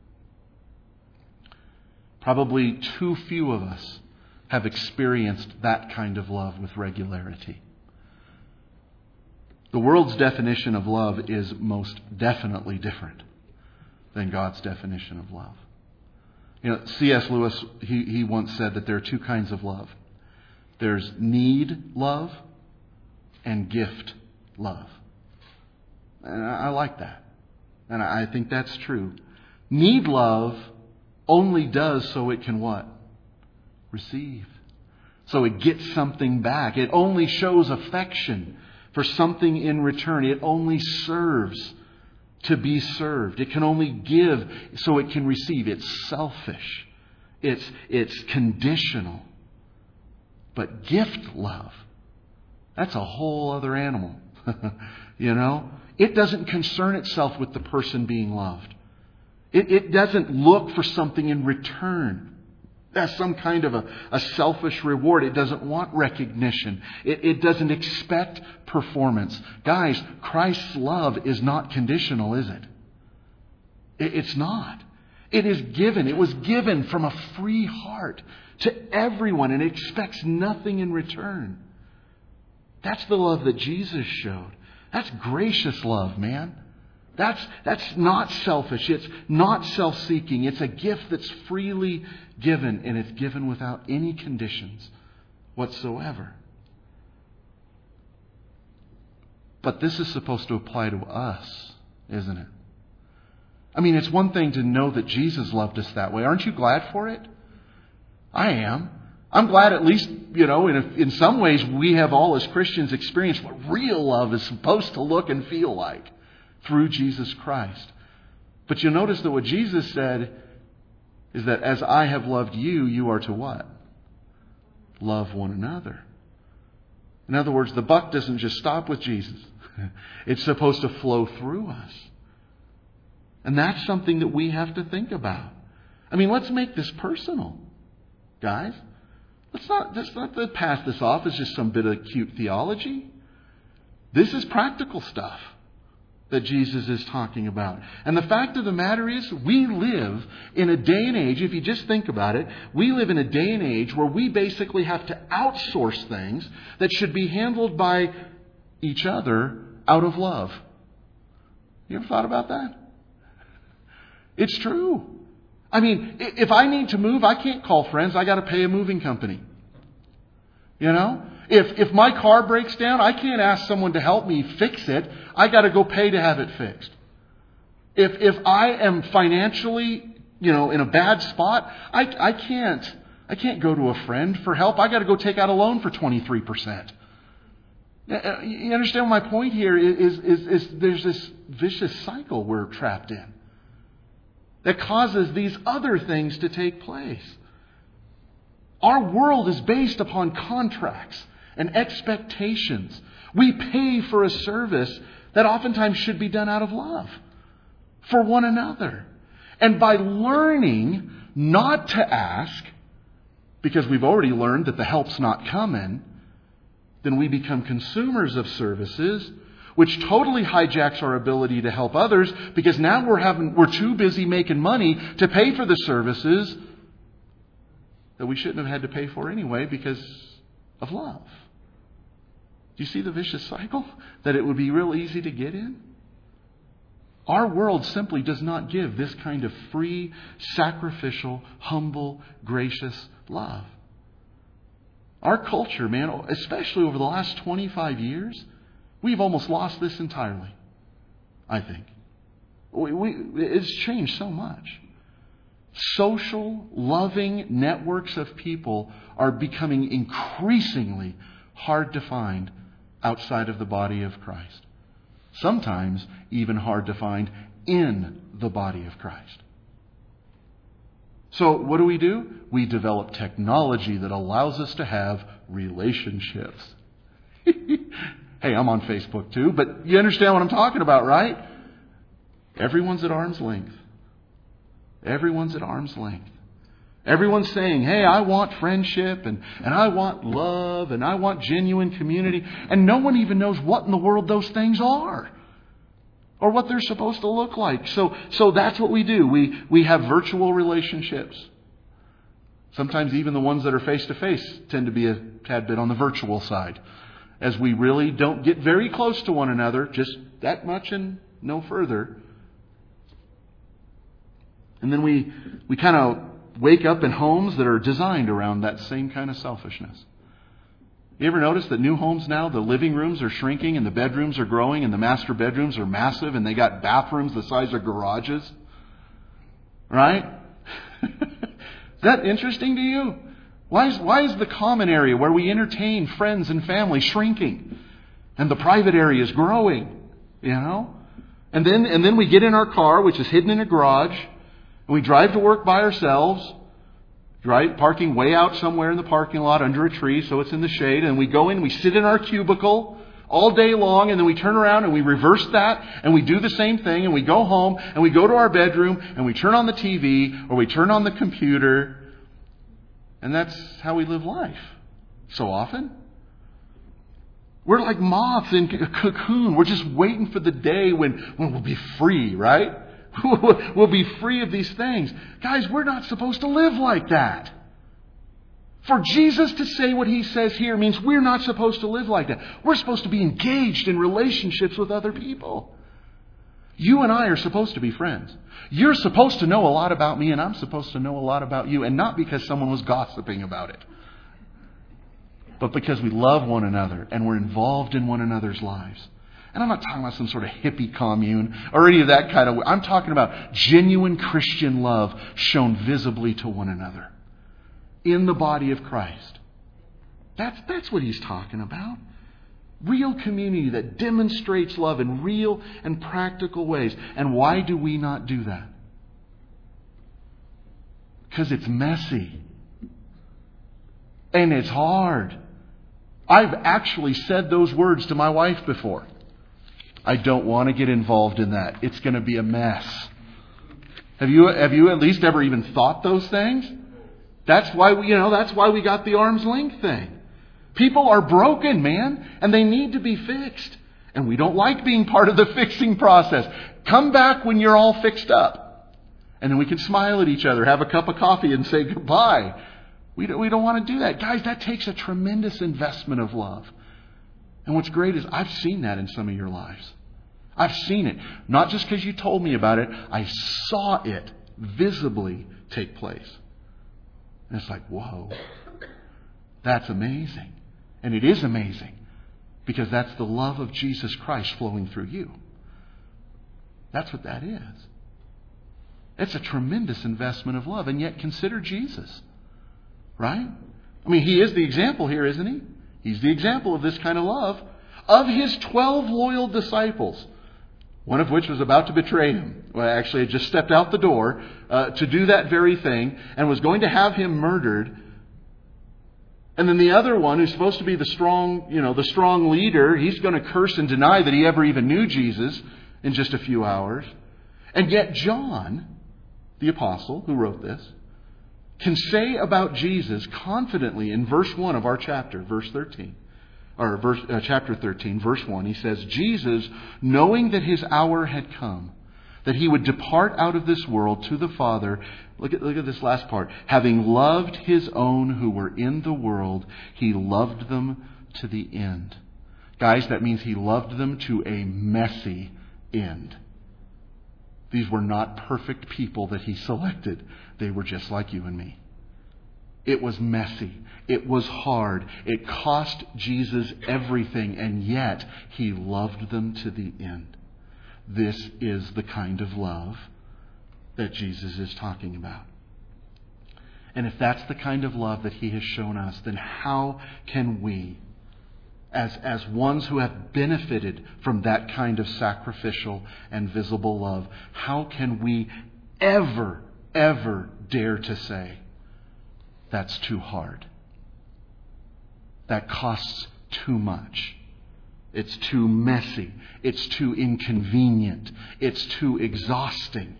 [SPEAKER 1] Probably too few of us have experienced that kind of love with regularity. The world's definition of love is most definitely different than God's definition of love. C.S. Lewis, he once said that there are two kinds of love. There's need love and gift love. And I like that. And I think that's true. Need love only does so it can what? Receive. So it gets something back. It only shows affection for something in return. It only serves to be served. It can only give so it can receive. It's selfish. It's conditional. But gift love, that's a whole other animal. It doesn't concern itself with the person being loved. It doesn't look for something in return. That's some kind of a selfish reward. It doesn't want recognition. It doesn't expect performance. Guys, Christ's love is not conditional, is it? It's not. It is given. It was given from a free heart to everyone, and it expects nothing in return. That's the love that Jesus showed. That's gracious love, man. That's not selfish. It's not self-seeking. It's a gift that's freely given, and it's given without any conditions whatsoever. But this is supposed to apply to us, isn't it? I mean, it's one thing to know that Jesus loved us that way. Aren't you glad for it? I am. I'm glad at least, in some ways we have all as Christians experienced what real love is supposed to look and feel like through Jesus Christ. But you'll notice that what Jesus said is that as I have loved you, you are to what? Love one another. In other words, the buck doesn't just stop with Jesus. It's supposed to flow through us. And that's something that we have to think about. I mean, let's make this personal, guys. Let's not pass this off as just some bit of cute theology. This is practical stuff that Jesus is talking about. And the fact of the matter is, we live in a day and age, if you just think about it, we live in a day and age where we basically have to outsource things that should be handled by each other out of love. You ever thought about that? It's true. I mean, if I need to move, I can't call friends. I got to pay a moving company. If my car breaks down, I can't ask someone to help me fix it. I got to go pay to have it fixed. If I am financially, in a bad spot, I can't go to a friend for help. I got to go take out a loan for 23%. You understand my point here is there's this vicious cycle we're trapped in that causes these other things to take place. Our world is based upon contracts and expectations. We pay for a service that oftentimes should be done out of love for one another. And by learning not to ask, because we've already learned that the help's not coming, then we become consumers of services which totally hijacks our ability to help others because now we're too busy making money to pay for the services that we shouldn't have had to pay for anyway because of love. Do you see the vicious cycle that it would be real easy to get in? Our world simply does not give this kind of free, sacrificial, humble, gracious love. Our culture, man, especially over the last 25 years, we've almost lost this entirely, I think. It's changed so much. Social, loving networks of people are becoming increasingly hard to find outside of the body of Christ. Sometimes even hard to find in the body of Christ. So what do? We develop technology that allows us to have relationships. Hey, I'm on Facebook too, but you understand what I'm talking about, right? Everyone's at arm's length. Everyone's at arm's length. Everyone's saying, hey, I want friendship and I want love and I want genuine community. And no one even knows what in the world those things are or what they're supposed to look like. So that's what we do. We have virtual relationships. Sometimes even the ones that are face-to-face tend to be a tad bit on the virtual side, as we really don't get very close to one another, just that much and no further. And then we kind of wake up in homes that are designed around that same kind of selfishness. You ever notice that new homes now, the living rooms are shrinking and the bedrooms are growing and the master bedrooms are massive and they got bathrooms the size of garages? Right? Is that interesting to you? Why is the common area where we entertain friends and family shrinking and the private area is growing? You know? And then we get in our car, which is hidden in a garage, and we drive to work by ourselves, right? Parking way out somewhere in the parking lot under a tree so it's in the shade. And we go in, we sit in our cubicle all day long, and then we turn around and we reverse that and we do the same thing, and we go home and we go to our bedroom and we turn on the TV or we turn on the computer. And that's how we live life so often. We're like moths in a cocoon. We're just waiting for the day when we'll be free, right? We'll be free of these things. Guys, we're not supposed to live like that. For Jesus to say what He says here means we're not supposed to live like that. We're supposed to be engaged in relationships with other people. You and I are supposed to be friends. You're supposed to know a lot about me, and I'm supposed to know a lot about you. And not because someone was gossiping about it, but because we love one another and we're involved in one another's lives. And I'm not talking about some sort of hippie commune or any of that kind of... I'm talking about genuine Christian love shown visibly to one another in the body of Christ. That's what He's talking about. Real community that demonstrates love in real and practical ways. And why do we not do that? Because it's messy. And it's hard. I've actually said those words to my wife before. I don't want to get involved in that. It's going to be a mess. Have you at least ever even thought those things? That's why we got the arm's length thing. People are broken, man, and they need to be fixed. And we don't like being part of the fixing process. Come back when you're all fixed up. And then we can smile at each other, have a cup of coffee, and say goodbye. We don't want to do that. Guys, that takes a tremendous investment of love. And what's great is I've seen that in some of your lives. I've seen it. Not just because you told me about it. I saw it visibly take place. And it's like, whoa. That's amazing. And it is amazing. Because that's the love of Jesus Christ flowing through you. That's what that is. It's a tremendous investment of love. And yet consider Jesus. Right? I mean, He is the example here, isn't He? He's the example of this kind of love. Of His 12 loyal disciples, one of which was about to betray Him. Well, actually, had just stepped out the door to do that very thing and was going to have Him murdered. And then the other one, who's supposed to be the strong leader, he's going to curse and deny that he ever even knew Jesus in just a few hours. And yet John, the apostle who wrote this, can say about Jesus confidently in verse 1 of our chapter, verse 13. chapter 13, verse 1, he says, Jesus, knowing that his hour had come, that he would depart out of this world to the Father. Look at this last part. Having loved his own who were in the world, he loved them to the end. Guys, that means he loved them to a messy end. These were not perfect people that he selected. They were just like you and me. It was messy. It was hard. It cost Jesus everything, and yet he loved them to the end. This is the kind of love that Jesus is talking about. And if that's the kind of love that he has shown us, then how can we, as ones who have benefited from that kind of sacrificial and visible love, how can we ever dare to say, that's too hard? That costs too much. It's too messy. It's too inconvenient. It's too exhausting.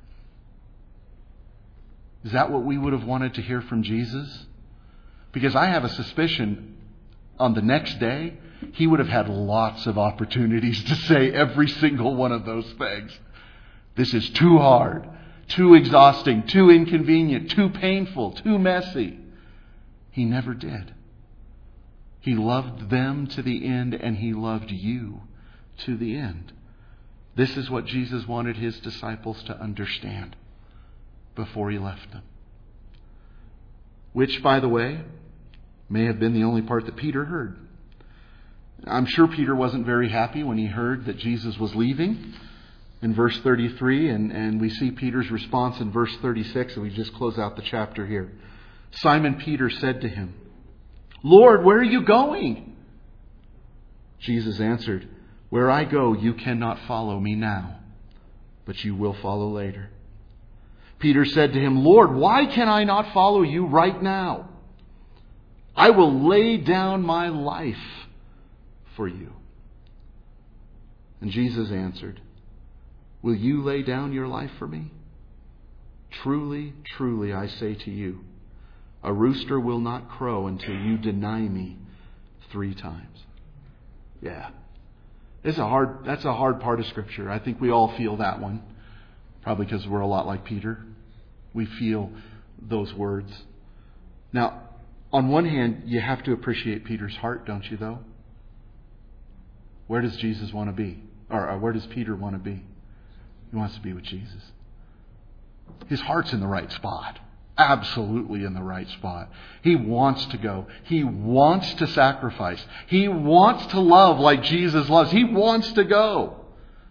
[SPEAKER 1] Is that what we would have wanted to hear from Jesus? Because I have a suspicion on the next day, he would have had lots of opportunities to say every single one of those things. This is too hard, too exhausting, too inconvenient, too painful, too messy. He never did. He loved them to the end, and he loved you to the end. This is what Jesus wanted his disciples to understand before he left them. Which, by the way, may have been the only part that Peter heard. I'm sure Peter wasn't very happy when he heard that Jesus was leaving in verse 33, and we see Peter's response in verse 36, and we just close out the chapter here. Simon Peter said to him, Lord, where are you going? Jesus answered, Where I go, you cannot follow me now, but you will follow later. Peter said to him, Lord, why can I not follow you right now? I will lay down my life for you. And Jesus answered, Will you lay down your life for me? Truly, truly, I say to you, a rooster will not crow until you deny me 3 times. Yeah. That's a hard part of Scripture. I think we all feel that one. Probably because we're a lot like Peter. We feel those words. Now, on one hand, you have to appreciate Peter's heart, don't you, though? Where does Jesus want to be? Or where does Peter want to be? He wants to be with Jesus. His heart's in the right spot. Absolutely in the right spot. He wants to go. He wants to sacrifice. He wants to love like Jesus loves. He wants to go.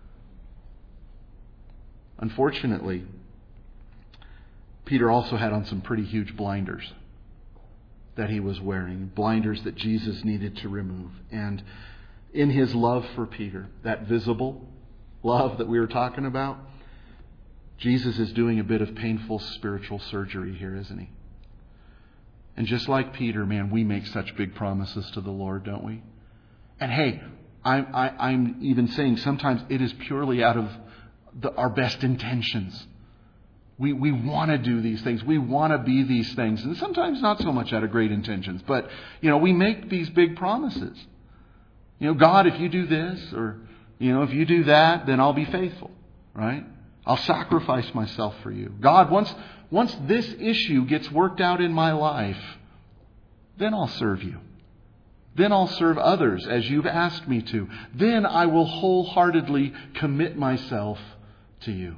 [SPEAKER 1] Unfortunately, Peter also had on some pretty huge blinders that he was wearing. Blinders that Jesus needed to remove. And in his love for Peter, that visible love that we were talking about, Jesus is doing a bit of painful spiritual surgery here, isn't he? And just like Peter, man, we make such big promises to the Lord, don't we? And hey, I'm even saying sometimes it is purely out of our best intentions. We want to do these things. We want to be these things. And sometimes not so much out of great intentions. But, we make these big promises. God, if you do this, or, if you do that, then I'll be faithful, right? I'll sacrifice myself for you. God, once this issue gets worked out in my life, then I'll serve you. Then I'll serve others as you've asked me to. Then I will wholeheartedly commit myself to you.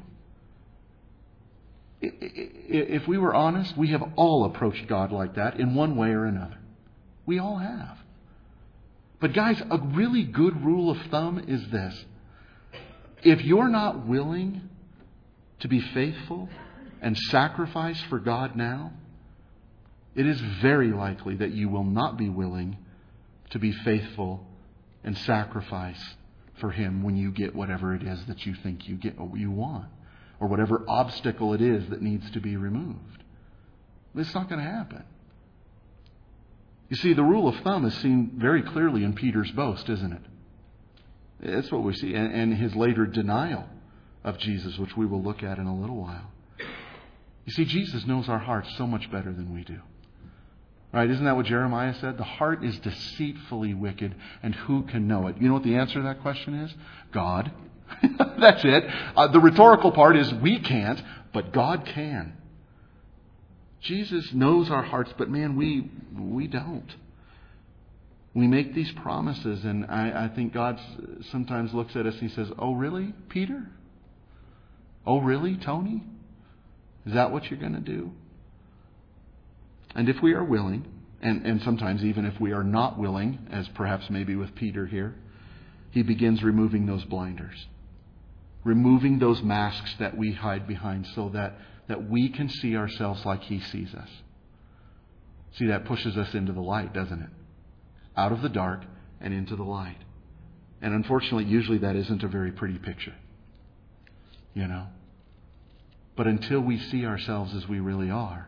[SPEAKER 1] If we were honest, we have all approached God like that in one way or another. We all have. But guys, a really good rule of thumb is this. If you're not willing to be faithful and sacrifice for God now, it is very likely that you will not be willing to be faithful and sacrifice for Him when you get whatever it is that you think you want, or whatever obstacle it is that needs to be removed. It's not going to happen. You see, the rule of thumb is seen very clearly in Peter's boast, isn't it? That's what we see, and his later denial of Jesus, which we will look at in a little while. You see, Jesus knows our hearts so much better than we do. Right? Isn't that what Jeremiah said? The heart is deceitfully wicked, and who can know it? You know what the answer to that question is? God. That's it. The rhetorical part is we can't, but God can. Jesus knows our hearts, but man, we don't. We make these promises, and I think God sometimes looks at us and He says, "Oh, really, Peter? Oh, really, Tony? Is that what you're going to do?" And if we are willing, and sometimes even if we are not willing, as perhaps maybe with Peter here, He begins removing those blinders, removing those masks that we hide behind so that we can see ourselves like He sees us. See, that pushes us into the light, doesn't it? Out of the dark and into the light. And unfortunately, usually that isn't a very pretty picture. You know? But until we see ourselves as we really are,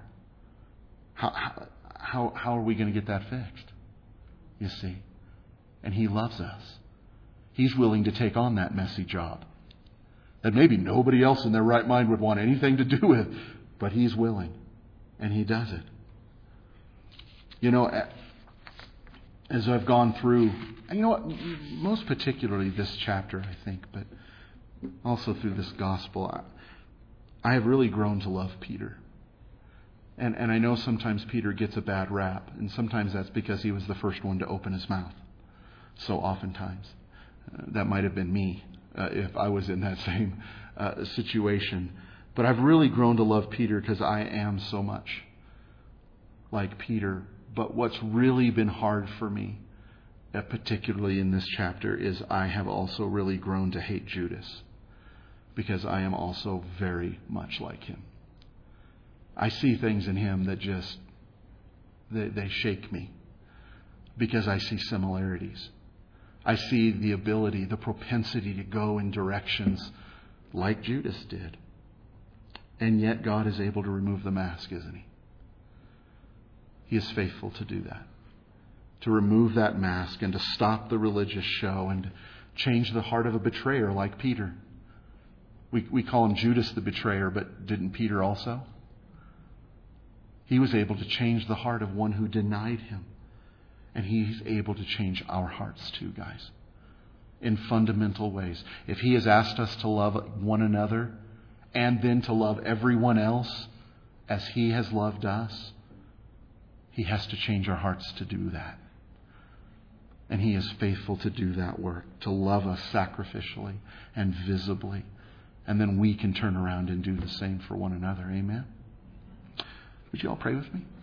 [SPEAKER 1] how are we going to get that fixed? You see? And He loves us. He's willing to take on that messy job that maybe nobody else in their right mind would want anything to do with, but He's willing, and He does it. You know, as I've gone through, and you know what, most particularly this chapter, I think, but also through this gospel, I have really grown to love Peter. And I know sometimes Peter gets a bad rap, and sometimes that's because he was the first one to open his mouth. So oftentimes, that might have been me if I was in that same situation. But I've really grown to love Peter because I am so much like Peter. But what's really been hard for me, particularly in this chapter, is I have also really grown to hate Judas because I am also very much like him. I see things in him that just, they shake me because I see similarities. I see the ability, the propensity to go in directions like Judas did. And yet God is able to remove the mask, isn't He? He is faithful to do that. To remove that mask and to stop the religious show and to change the heart of a betrayer like Peter. We call him Judas the betrayer, but didn't Peter also? He was able to change the heart of one who denied Him. And He's able to change our hearts too, guys. In fundamental ways. If He has asked us to love one another and then to love everyone else as He has loved us, He has to change our hearts to do that. And He is faithful to do that work, to love us sacrificially and visibly. And then we can turn around and do the same for one another. Amen? Would you all pray with me?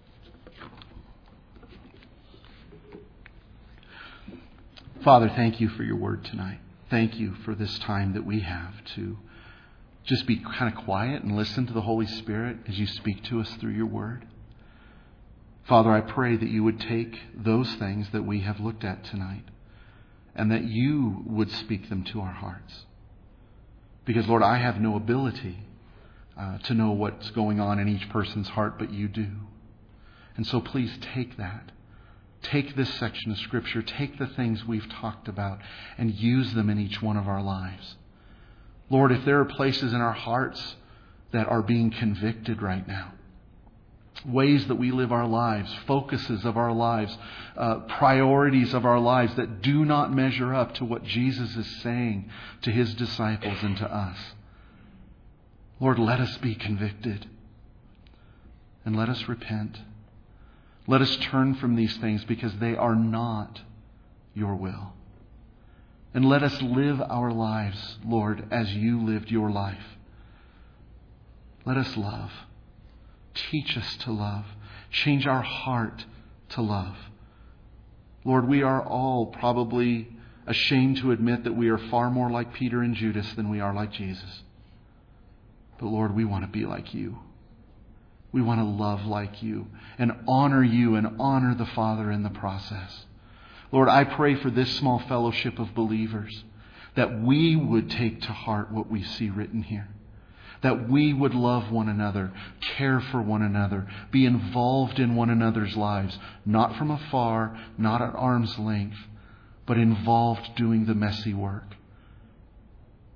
[SPEAKER 1] Father, thank You for Your word tonight. Thank You for this time that we have to just be kind of quiet and listen to the Holy Spirit as You speak to us through Your word. Father, I pray that You would take those things that we have looked at tonight and that You would speak them to our hearts. Because, Lord, I have no ability to know what's going on in each person's heart, but You do. And so please take that. Take this section of Scripture, take the things we've talked about, and use them in each one of our lives. Lord, if there are places in our hearts that are being convicted right now, ways that we live our lives, focuses of our lives, priorities of our lives that do not measure up to what Jesus is saying to His disciples and to us. Lord, let us be convicted and let us repent. Let us turn from these things because they are not Your will. And let us live our lives, Lord, as You lived Your life. Let us love. Teach us to love. Change our heart to love. Lord, we are all probably ashamed to admit that we are far more like Peter and Judas than we are like Jesus. But Lord, we want to be like You. We want to love like You and honor You and honor the Father in the process. Lord, I pray for this small fellowship of believers that we would take to heart what we see written here. That we would love one another, care for one another, be involved in one another's lives, not from afar, not at arm's length, but involved doing the messy work.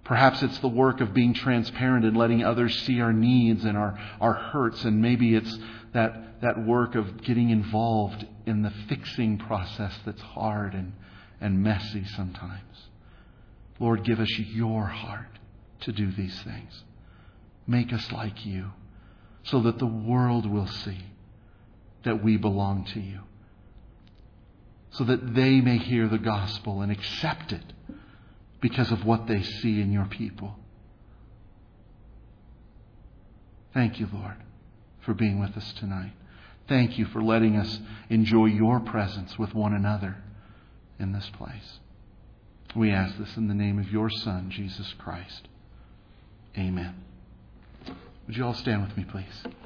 [SPEAKER 1] Perhaps it's the work of being transparent and letting others see our needs and our hurts. And maybe it's that work of getting involved in the fixing process that's hard and messy sometimes. Lord, give us your heart to do these things. Make us like you so that the world will see that we belong to you. So that they may hear the gospel and accept it because of what they see in your people. Thank you, Lord, for being with us tonight. Thank you for letting us enjoy your presence with one another in this place. We ask this in the name of your Son, Jesus Christ. Amen. Would you all stand with me, please?